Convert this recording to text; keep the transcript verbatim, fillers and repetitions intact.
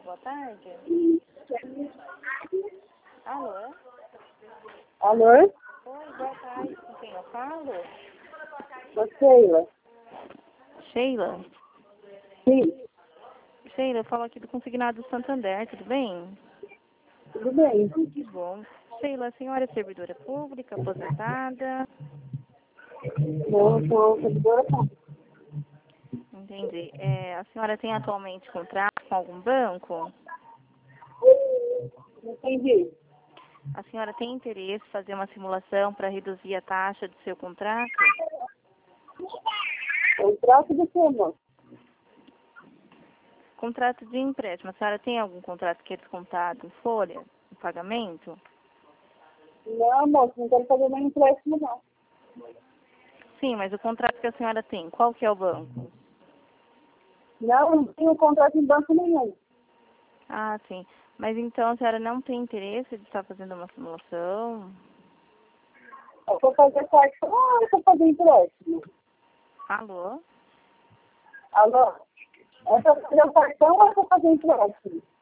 boa tarde. Alô? Alô? Oi, boa tarde. Com quem eu falo? Sou Sheila. Sheila? Sim, Sheila, eu falo aqui do Consignado do Santander, tudo bem? tudo bem. Que bom. Sheila, a senhora é servidora pública, aposentada? Não, sou servidora pública. Entendi. É, a senhora tem atualmente contrato com algum banco? Não entendi. A senhora tem interesse em fazer uma simulação para reduzir a taxa do seu contrato? Contrato do que, moço? Contrato de empréstimo. A senhora tem algum contrato que é descontado em folha, em pagamento? Não, moço, não quero fazer nenhum empréstimo, não. Sim, mas o contrato que a senhora tem, qual que é o banco? Não, não tenho contrato em banco nenhum. Ah, sim. Mas então a senhora não tem interesse de estar fazendo uma simulação? Eu vou fazer cartão ou eu vou fazer empréstimo? Alô? Alô? Eu vou fazer o cartão ou eu vou fazer empréstimo?